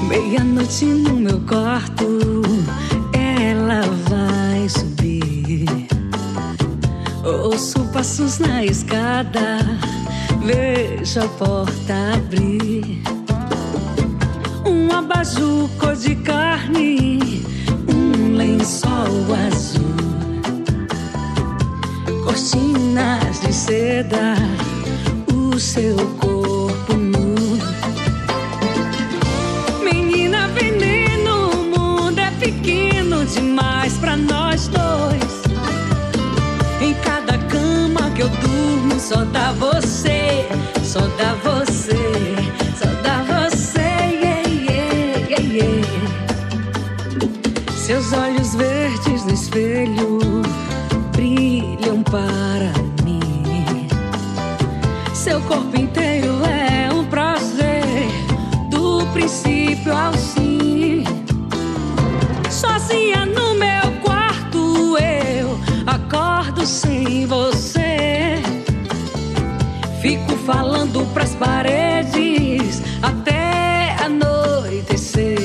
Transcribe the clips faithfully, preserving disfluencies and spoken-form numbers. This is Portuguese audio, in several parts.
Meia-noite no meu quarto, ela vai subir. Ouço passos na escada, vejo a porta abrir. Um abajur cor de carne, um lençol azul, cortinas de seda, o seu corpo nu. Menina veneno, o mundo é pequeno demais pra nós dois. Em cada cama que eu durmo só dá você, só dá você, só dá você, yeah, yeah, yeah, yeah. Seus olhos verdes no espelho brilham para mim. Seu corpo inteiro é um prazer, do princípio ao fim. Sozinha no meu quarto eu acordo sem você. Fico falando pras paredes até anoitecer.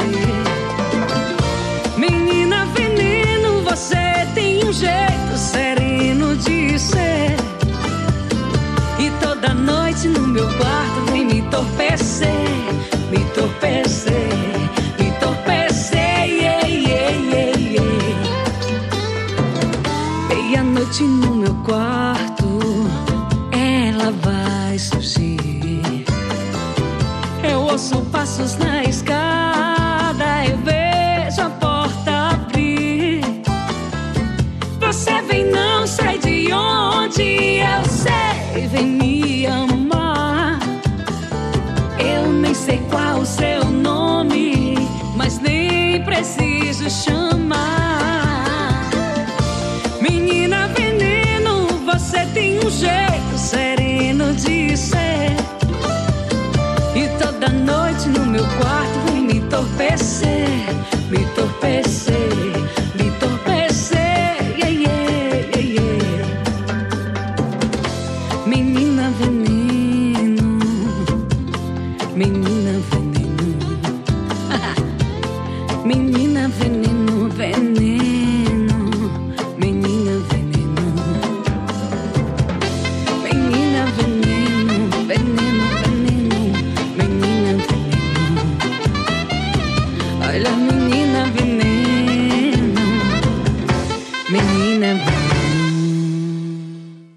Menina veneno, você tem um jeito sereno de ser. E toda noite no meu quarto vem me entorpecer, me entorpecer, me entorpecer, yeah, yeah, yeah, yeah. Meia-noite no meu quarto, ela vai surgir. Eu ouço passos na escada, eu vejo a porta abrir. Você vem, não sei de onde, eu sei, vem me amar. Eu nem sei qual o seu nome, mas nem preciso chamar. Menina veneno, você tem um jeito sereno de ser. E toda noite no meu quarto vem me entorpecer, me entorpecer, me entorpecer, yeah, yeah, yeah, yeah. Menina veneno, menina veneno, menina veneno, veneno, menina veneno, menina veneno, veneno, veneno, menina veneno. Olha, menina veneno, menina veneno.